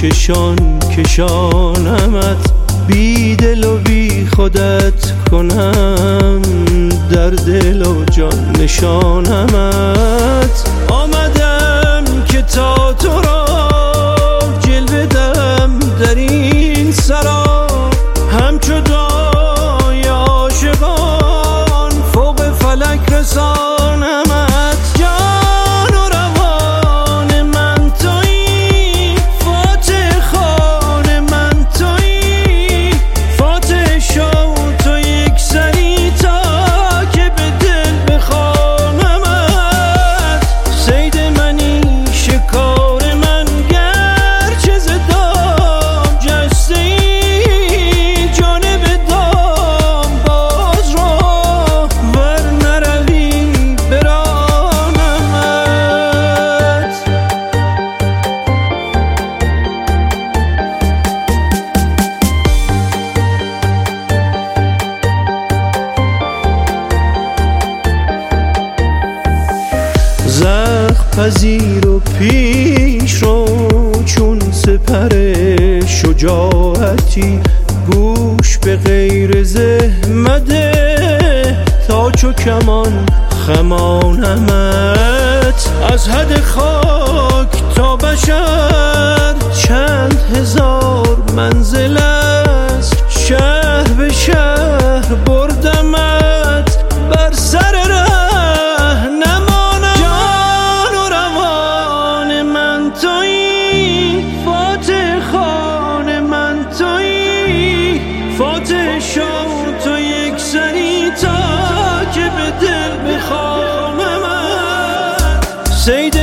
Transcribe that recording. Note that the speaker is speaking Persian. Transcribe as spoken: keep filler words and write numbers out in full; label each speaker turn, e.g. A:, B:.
A: کشان کشانمت، بی دل و بی خودت کنم، در دل و جان نشانمت. آمدم که تا تو را جلوه دم در این سرا، همچو دای عاشقان فوق فلک رسانمت. جان و روان من تویی، فاتح خان من تویی، فاتح شو تو یک سری تا که به دل بخوانمت. صید منی شکار من گرچه ز دام جسته ای، جانب دام باز رو ور نروی برانمت. زخم پذیر و پیش رو چون سپر شجاعتی، گوش به غیر زحمده تا چو کمان خمانمت. از حد خاک تا بشر چند هزار منزل است، شهر به شهر بردمت بر سر ره نمانم. جان و روان من تویی، فاتح خان من تویی، فاتح شو تو یک سری تا که به دل بخوانمت. صید